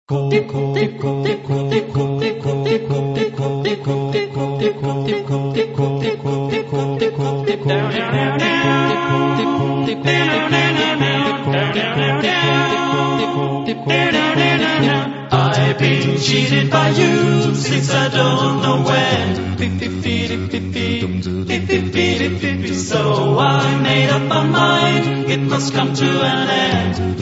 I've been cheated by you since I don't know when. So I made up my mind, it must come to an end.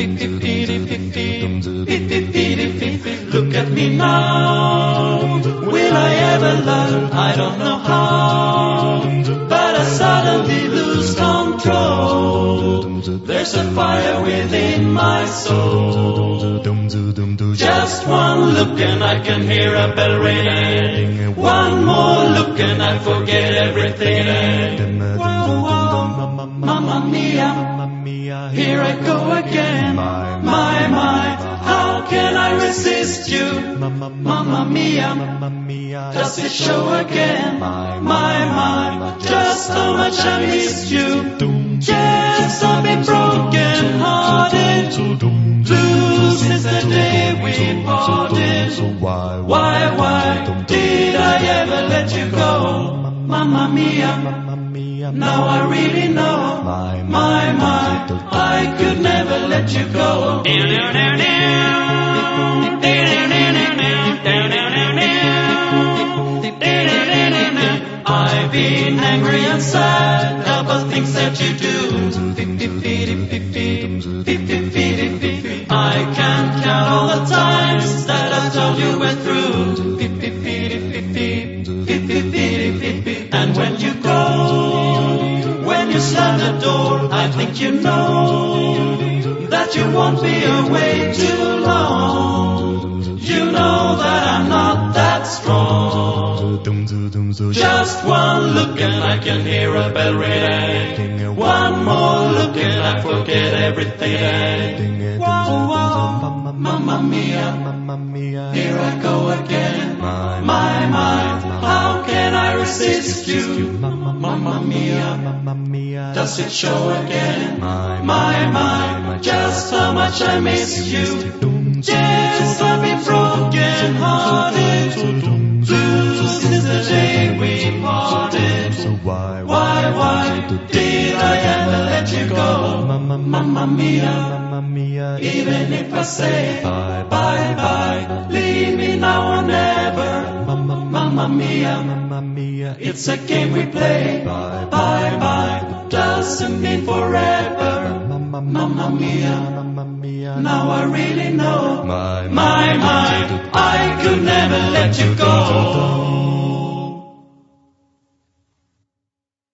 Look at me now, will I ever learn? I don't know how, but I suddenly lose control. There's a fire within my soul. Just one look and I can hear a bell ring. One more look and I forget everything. Whoa, whoa, Mamma mia, here I go again. My, how can I resist you? Mamma mia, does it show again? My, just how much I missed you. Yes, I've been broken hearted, blue since the day we parted. Why did I ever let you go? Mamma mia, now I really know. My, I could never let you go. I've been angry and sad about things that you do. I can't count all the times that I've told you we're through. And when you go, when you slam the door, I think you know that you won't be away too long. You know that I'm not that strong. Just one look and I can hear a bell ring. One more look and I forget everything. Whoa, Mamma mia, here I go again. My, how can I resist you? Mamma mia, does it show again? My, just how much I miss you. Yes, I've been broken hearted, blue since the day we parted. Why did I ever let you go? Mamma mia, even if I say bye, leave me now or never. Mamma mia, it's a game we play. Bye, doesn't mean forever. Mamma mia, now I really know. My